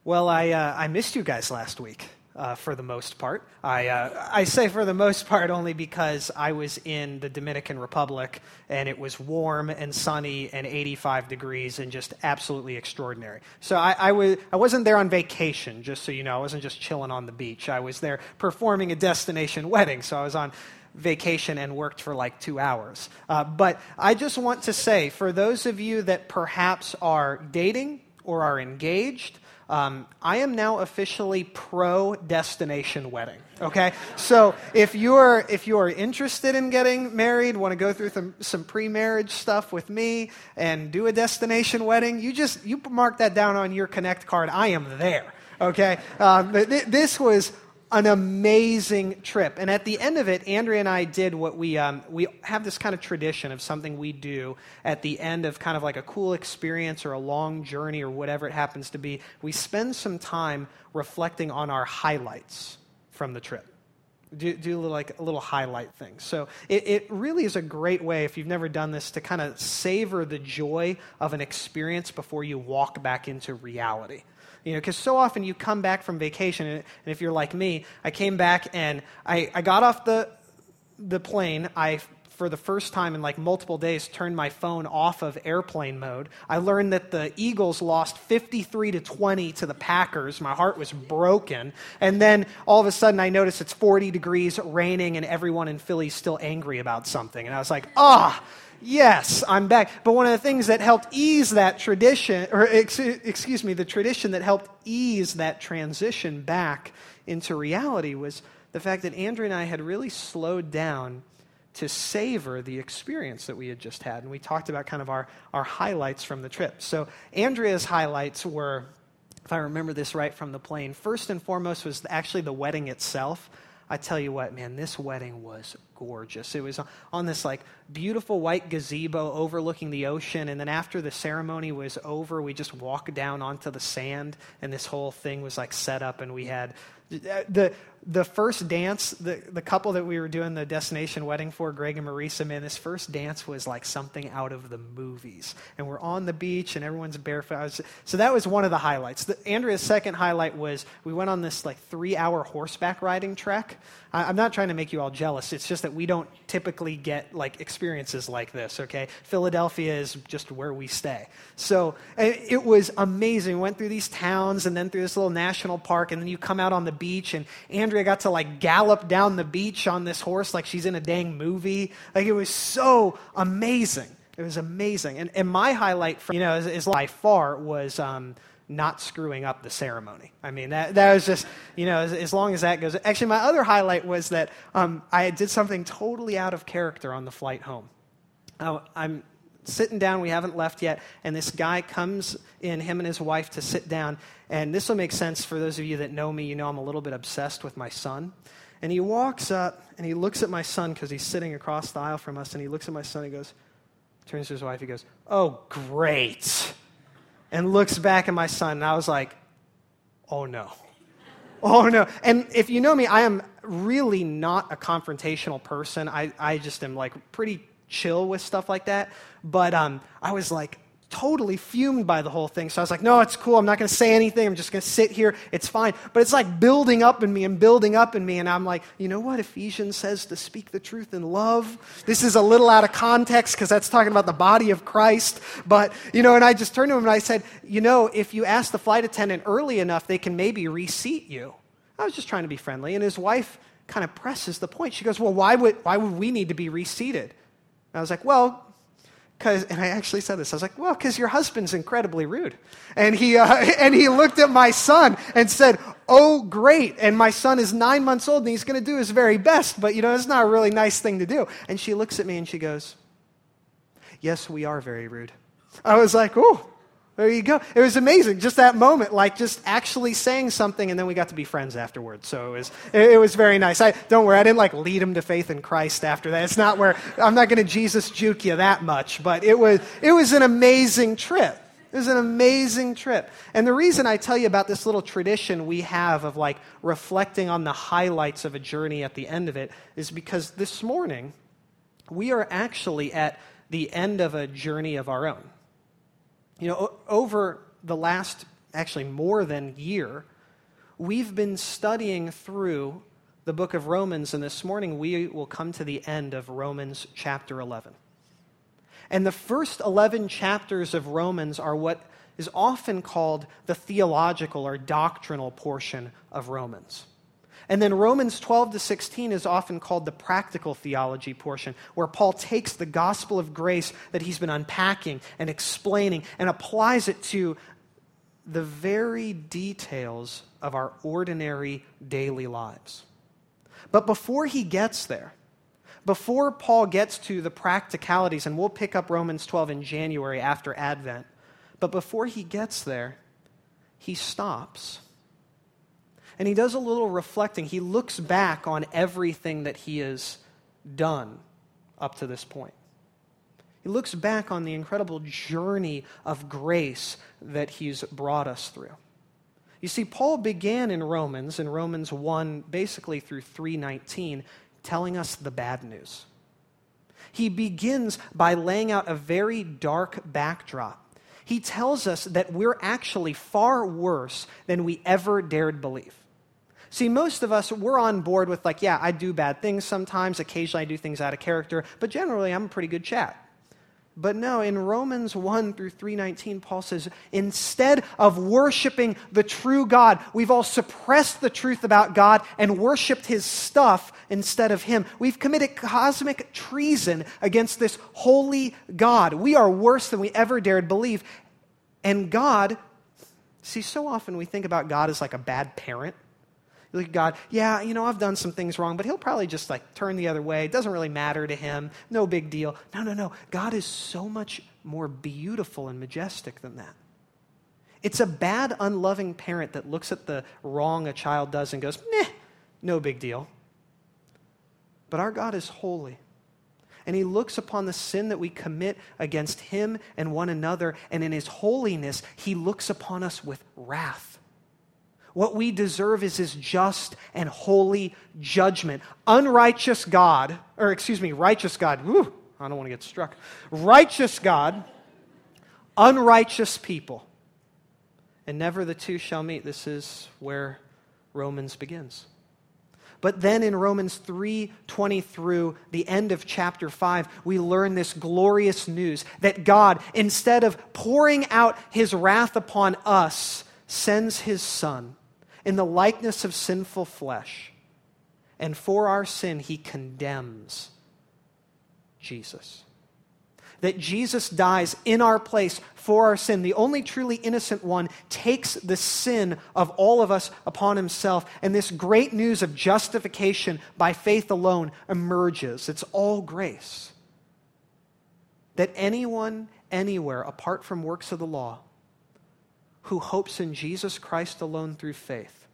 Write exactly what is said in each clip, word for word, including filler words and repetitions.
Well, I uh, I missed you guys last week uh, for the most part. I uh, I say for the most part only because I was in the Dominican Republic and it was warm and sunny and eighty-five degrees and just absolutely extraordinary. So I, I was I wasn't there on vacation, just so you know. I wasn't just chilling on the beach. I was there performing a destination wedding. So I was on vacation and worked for like two hours. Uh, but I just want to say, for those of you that perhaps are dating or are engaged, Um, I am now officially pro-destination wedding, okay? So if you're if you're interested in getting married, want to go through some, some pre-marriage stuff with me and do a destination wedding, you just, you mark that down on your Connect card. I am there, okay? Um, th- this was an amazing trip. And at the end of it, Andrea and I did what we, um, we have this kind of tradition of something we do at the end of kind of like a cool experience or a long journey or whatever it happens to be. We spend some time reflecting on our highlights from the trip. Do, do a little, like a little highlight thing. So it, it really is a great way, if you've never done this, to kind of savor the joy of an experience before you walk back into reality. You know, because so often you come back from vacation, and if you're like me, I came back and I, I got off the the plane. I, for the first time in like multiple days, turned my phone off of airplane mode. I learned that the Eagles lost fifty-three to twenty to the Packers. My heart was broken. And then all of a sudden I noticed it's forty degrees, raining, and everyone in Philly is still angry about something. And I was like, ah! Yes, I'm back. But one of the things that helped ease that tradition, or ex- excuse me, the tradition that helped ease that transition back into reality was the fact that Andrea and I had really slowed down to savor the experience that we had just had. And we talked about kind of our, our highlights from the trip. So Andrea's highlights were, if I remember this right from the plane, first and foremost was actually the wedding itself. I tell you what, man, this wedding was gorgeous. It was on this like beautiful white gazebo overlooking the ocean, and then after the ceremony was over, we just walked down onto the sand, and this whole thing was like set up, and we had the the first dance, the, the couple that we were doing the destination wedding for, Greg and Marisa, man, this first dance was like something out of the movies. And we're on the beach and everyone's barefoot. I was, so that was one of the highlights. The, Andrea's second highlight was we went on this like three-hour horseback riding trek. I, I'm not trying to make you all jealous. It's just that we don't typically get like experiences like this, okay? Philadelphia is just where we stay. So it, it was amazing. We went through these towns and then through this little national park, and then you come out on the beach, and Andrea got to like gallop down the beach on this horse like she's in a dang movie. Like, it was so amazing. It was amazing. And and my highlight, from, you know, is, is by far was um, not screwing up the ceremony. I mean, that that was just, you know, as, as long as that goes. Actually, my other highlight was that um, I did something totally out of character on the flight home. Uh, I'm sitting down, we haven't left yet, and this guy comes in, him and his wife, to sit down. And this will make sense for those of you that know me. You know I'm a little bit obsessed with my son. And he walks up, and he looks at my son because he's sitting across the aisle from us, and he looks at my son, and he goes, turns to his wife, he goes, "Oh, great," and looks back at my son, and I was like, oh no. Oh no. And if you know me, I am really not a confrontational person. I, I just am like pretty chill with stuff like that. But um, I was like totally fumed by the whole thing. So I was like, no, it's cool. I'm not going to say anything. I'm just going to sit here. It's fine. But it's like building up in me and building up in me. And I'm like, you know what? Ephesians says to speak the truth in love. This is a little out of context because that's talking about the body of Christ. But, you know, and I just turned to him and I said, you know, if you ask the flight attendant early enough, they can maybe reseat you. I was just trying to be friendly. And his wife kind of presses the point. She goes, well, why would why would we need to be reseated? And I was like, well, because, and I actually said this, I was like, well, because your husband's incredibly rude. And he uh, and he looked at my son and said, oh, great. And my son is nine months old and he's going to do his very best, but, you know, it's not a really nice thing to do. And she looks at me and she goes, yes, we are very rude. I was like, oh, there you go. It was amazing, just that moment, like just actually saying something, and then we got to be friends afterwards. So it was it, it was very nice. I don't worry, I didn't like lead him to faith in Christ after that. It's not where I'm not going to Jesus juke you that much, but it was it was an amazing trip. It was an amazing trip. And the reason I tell you about this little tradition we have of like reflecting on the highlights of a journey at the end of it is because this morning we are actually at the end of a journey of our own. You know, o- over the last actually more than year, we've been studying through the book of Romans, and this morning we will come to the end of Romans chapter eleven. And the first eleven chapters of Romans are what is often called the theological or doctrinal portion of Romans. And then Romans twelve to sixteen is often called the practical theology portion, where Paul takes the gospel of grace that he's been unpacking and explaining and applies it to the very details of our ordinary daily lives. But before he gets there, before Paul gets to the practicalities, and we'll pick up Romans twelve in January after Advent, but before he gets there, he stops. And he does a little reflecting. He looks back on everything that he has done up to this point. He looks back on the incredible journey of grace that he's brought us through. You see, Paul began in Romans, in Romans one, basically through three nineteen, telling us the bad news. He begins by laying out a very dark backdrop. He tells us that we're actually far worse than we ever dared believe. See, most of us, we're on board with like, yeah, I do bad things sometimes, occasionally I do things out of character, but generally I'm a pretty good chap. But no, in Romans one through three nineteen, Paul says, instead of worshiping the true God, we've all suppressed the truth about God and worshiped his stuff instead of him. We've committed cosmic treason against this holy God. We are worse than we ever dared believe. And God, see, so often we think about God as like a bad parent. You look at God, yeah, you know, I've done some things wrong, but he'll probably just like turn the other way. It doesn't really matter to him. No big deal. No, no, no. God is so much more beautiful and majestic than that. It's a bad, unloving parent that looks at the wrong a child does and goes, meh, no big deal. But our God is holy. And he looks upon the sin that we commit against him and one another, and in his holiness, he looks upon us with wrath. What we deserve is his just and holy judgment. Unrighteous God, or excuse me, righteous God, whew, I don't want to get struck. Righteous God, unrighteous people. And never the two shall meet. This is where Romans begins. But then in Romans three twenty through the end of chapter five, we learn this glorious news that God, instead of pouring out his wrath upon us, sends his Son in the likeness of sinful flesh. And for our sin, he condemns Jesus. That Jesus dies in our place for our sin. The only truly innocent one takes the sin of all of us upon himself. And this great news of justification by faith alone emerges. It's all grace. That anyone, anywhere, apart from works of the law, who hopes in Jesus Christ alone through faith,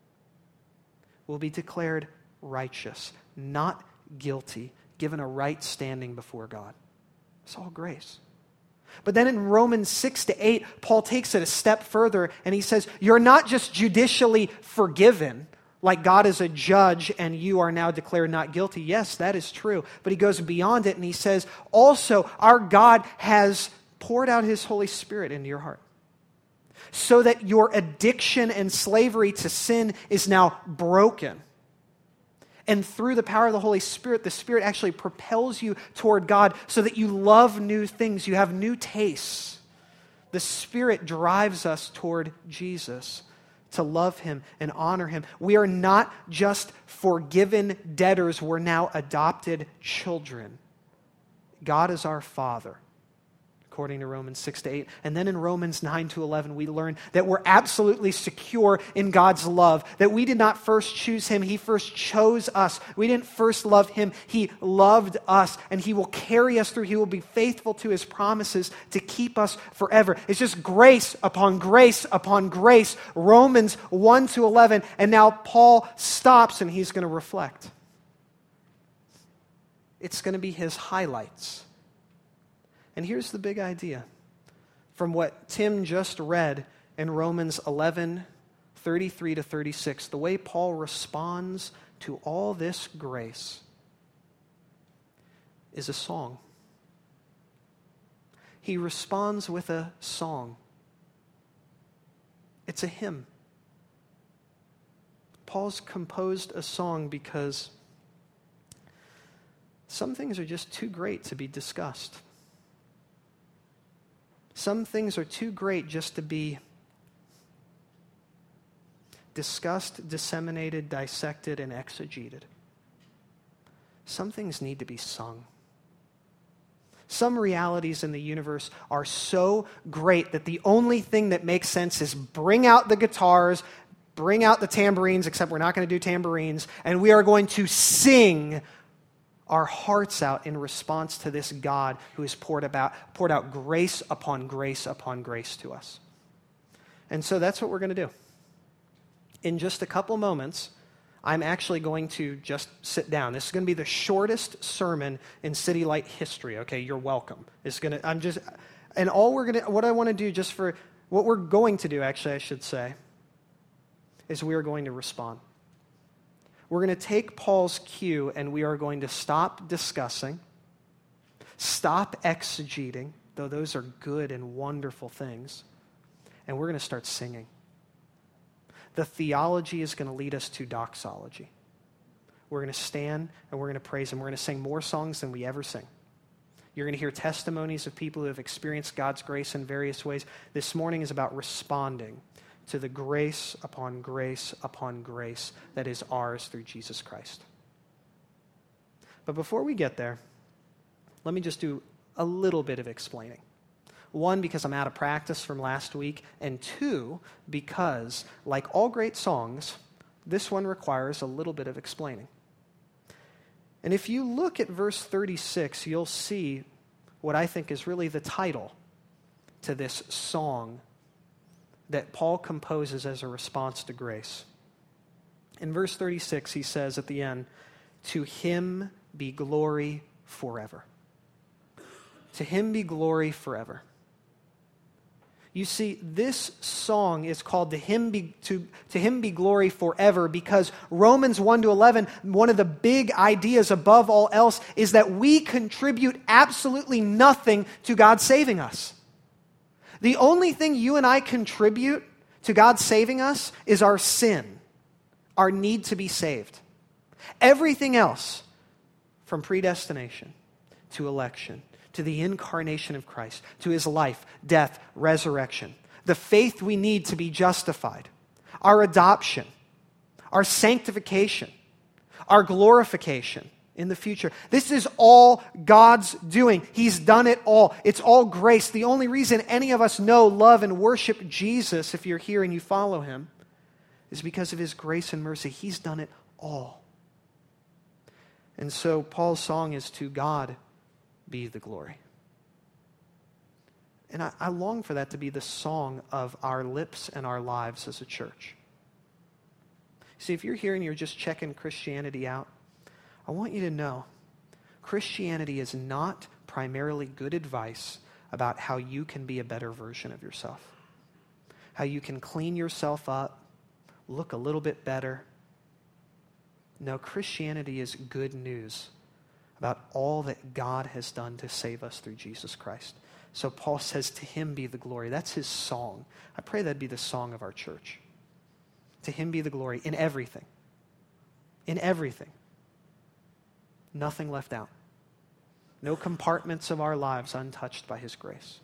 will be declared righteous, not guilty, given a right standing before God. It's all grace. But then in Romans six to eight, Paul takes it a step further and he says, you're not just judicially forgiven, like God is a judge and you are now declared not guilty. Yes, that is true. But he goes beyond it and he says, also, our God has poured out his Holy Spirit into your heart, so that your addiction and slavery to sin is now broken. And through the power of the Holy Spirit, the Spirit actually propels you toward God so that you love new things. You have new tastes. The Spirit drives us toward Jesus to love him and honor him. We are not just forgiven debtors. We're now adopted children. God is our Father, according to Romans six to eight. And then in Romans nine to eleven, we learn that we're absolutely secure in God's love, that we did not first choose him, he first chose us. We didn't first love him, he loved us, and he will carry us through. He will be faithful to his promises to keep us forever. It's just grace upon grace upon grace, Romans one to eleven, and now Paul stops and he's going to reflect. It's going to be his highlights. And here's the big idea. From what Tim just read in Romans eleven, thirty-three to thirty-six, the way Paul responds to all this grace is a song. He responds with a song. It's a hymn. Paul's composed a song because some things are just too great to be discussed. Some things are too great just to be discussed, disseminated, dissected, and exegeted. Some things need to be sung. Some realities in the universe are so great that the only thing that makes sense is bring out the guitars, bring out the tambourines, except we're not going to do tambourines, and we are going to sing our hearts out in response to this God who has poured about poured out grace upon grace upon grace to us. And so that's what we're going to do. In just a couple moments, I'm actually going to just sit down. This is going to be the shortest sermon in City Light history. Okay, you're welcome. It's going to I'm just and all we're going to what I want to do just for what we're going to do actually I should say is we are going to respond. We're going to take Paul's cue and we are going to stop discussing, stop exegeting, though those are good and wonderful things, and we're going to start singing. The theology is going to lead us to doxology. We're going to stand and we're going to praise Him. We're going to sing more songs than we ever sing. You're going to hear testimonies of people who have experienced God's grace in various ways. This morning is about responding to the grace upon grace upon grace that is ours through Jesus Christ. But before we get there, let me just do a little bit of explaining. One, because I'm out of practice from last week, and two, because, like all great songs, this one requires a little bit of explaining. And if you look at verse thirty-six, you'll see what I think is really the title to this song that Paul composes as a response to grace. In verse thirty-six, he says at the end, "To Him be glory forever." To Him be glory forever. You see, this song is called to him, be, to, to him be glory forever because Romans one to eleven, one of the big ideas above all else is that we contribute absolutely nothing to God saving us. The only thing you and I contribute to God saving us is our sin, our need to be saved. Everything else, from predestination to election, to the incarnation of Christ, to His life, death, resurrection, the faith we need to be justified, our adoption, our sanctification, our glorification in the future. This is all God's doing. He's done it all. It's all grace. The only reason any of us know, love, and worship Jesus, if you're here and you follow Him, is because of His grace and mercy. He's done it all. And so Paul's song is to God be the glory. And I, I long for that to be the song of our lips and our lives as a church. See, if you're here and you're just checking Christianity out, I want you to know Christianity is not primarily good advice about how you can be a better version of yourself, how you can clean yourself up, look a little bit better. No, Christianity is good news about all that God has done to save us through Jesus Christ. So Paul says, to Him be the glory. That's his song. I pray that'd be the song of our church. To Him be the glory in everything. In everything. Nothing left out. No compartments of our lives untouched by His grace.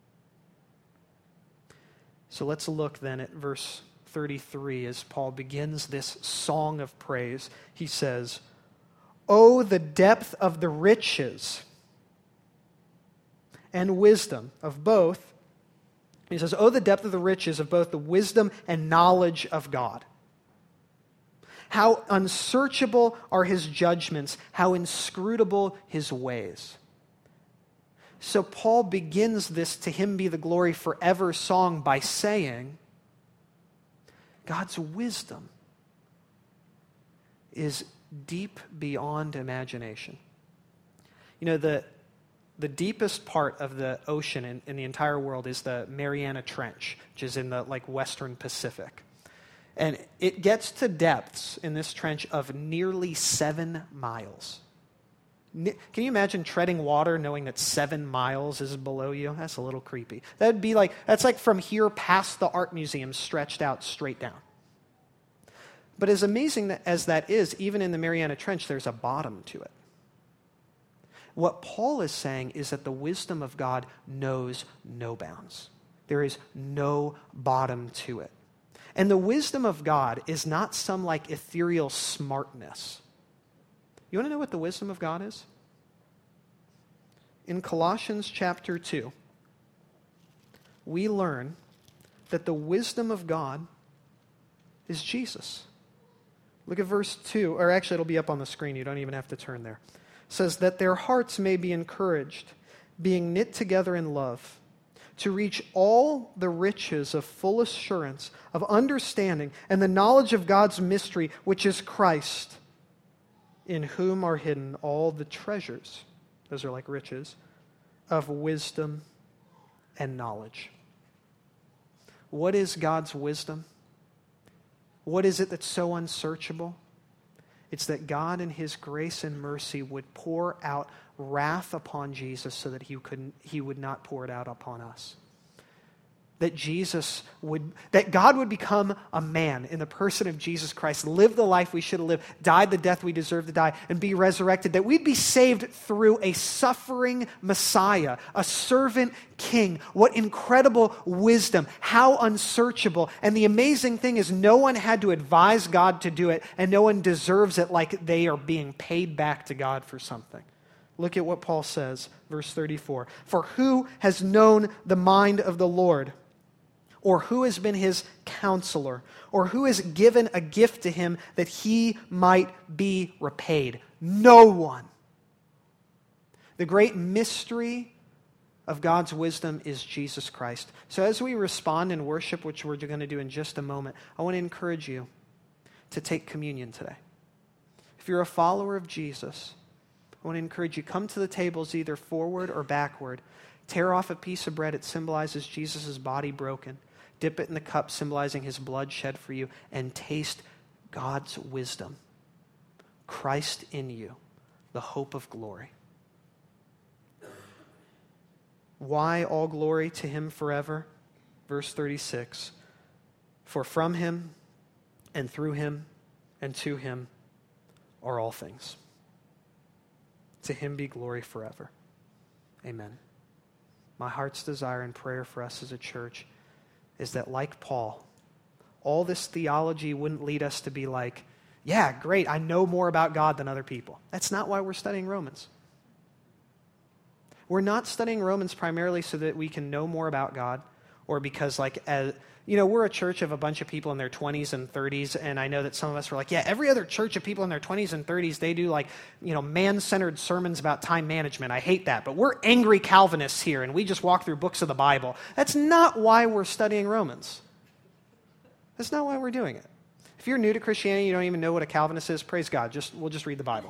So let's look then at verse thirty-three as Paul begins this song of praise. He says, "Oh, the depth of the riches and wisdom of both." He says, "Oh, the depth of the riches of both the wisdom and knowledge of God. How unsearchable are His judgments, how inscrutable His ways." So Paul begins this "To Him be the glory forever" song by saying, God's wisdom is deep beyond imagination. You know, the, the deepest part of the ocean in, in the entire world is the Mariana Trench, which is in the like Western Pacific. And it gets to depths in this trench of nearly seven miles. Can you imagine treading water knowing that seven miles is below you? That's a little creepy. That'd be like, that's like from here past the art museum stretched out straight down. But as amazing as that is, even in the Mariana Trench, there's a bottom to it. What Paul is saying is that the wisdom of God knows no bounds. There is no bottom to it. And the wisdom of God is not some like ethereal smartness. You want to know what the wisdom of God is? In Colossians chapter two, we learn that the wisdom of God is Jesus. Look at verse two, or actually it'll be up on the screen. You don't even have to turn there. It says that their hearts may be encouraged, being knit together in love, to reach all the riches of full assurance, of understanding, and the knowledge of God's mystery, which is Christ, in whom are hidden all the treasures, those are like riches, of wisdom and knowledge. What is God's wisdom? What is it that's so unsearchable? It's that God in his grace and mercy would pour out wrath upon Jesus so that he couldn't, he would not pour it out upon us. That Jesus would, that God would become a man in the person of Jesus Christ, live the life we should have lived, died the death we deserve to die, and be resurrected. That we'd be saved through a suffering Messiah, a servant king. What incredible wisdom, how unsearchable. And the amazing thing is no one had to advise God to do it, and no one deserves it like they are being paid back to God for something. Look at what Paul says, verse thirty-four. For who has known the mind of the Lord? Or who has been his counselor? Or who has given a gift to him that he might be repaid? No one. The great mystery of God's wisdom is Jesus Christ. So as we respond in worship, which we're going to do in just a moment, I want to encourage you to take communion today. If you're a follower of Jesus, I want to encourage you, come to the tables either forward or backward. Tear off a piece of bread. It symbolizes Jesus' body broken. Dip it in the cup, symbolizing his blood shed for you, and taste God's wisdom. Christ in you, the hope of glory. Why all glory to him forever? Verse thirty-six. For from him and through him and to him are all things. To him be glory forever. Amen. My heart's desire and prayer for us as a church is that, like Paul, all this theology wouldn't lead us to be like, yeah, great, I know more about God than other people. That's not why we're studying Romans. We're not studying Romans primarily so that we can know more about God, or because, like, as, you know, we're a church of a bunch of people in their twenties and thirties, and I know that some of us were like, yeah, every other church of people in their twenties and thirties, they do, like, you know, man-centered sermons about time management. I hate that, but we're angry Calvinists here, and we just walk through books of the Bible. That's not why we're studying Romans. That's not why we're doing it. If you're new to Christianity, you don't even know what a Calvinist is, praise God. Just we'll just read the Bible.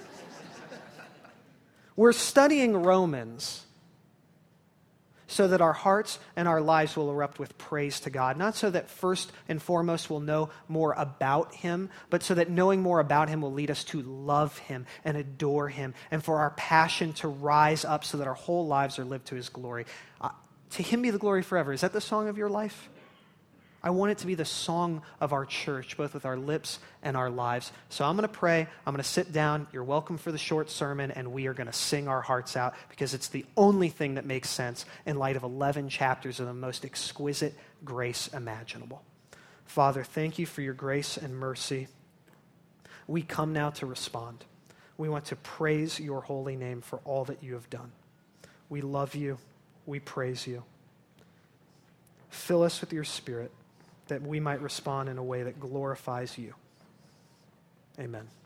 We're studying Romans so that our hearts and our lives will erupt with praise to God. Not so that first and foremost we'll know more about him, but so that knowing more about him will lead us to love him and adore him, and for our passion to rise up so that our whole lives are lived to his glory. Uh, to him be the glory forever. Is that the song of your life? I want it to be the song of our church, both with our lips and our lives. So I'm going to pray. I'm going to sit down. You're welcome for the short sermon, and we are going to sing our hearts out because it's the only thing that makes sense in light of eleven chapters of the most exquisite grace imaginable. Father, thank you for your grace and mercy. We come now to respond. We want to praise your holy name for all that you have done. We love you. We praise you. Fill us with your Spirit, that we might respond in a way that glorifies you. Amen.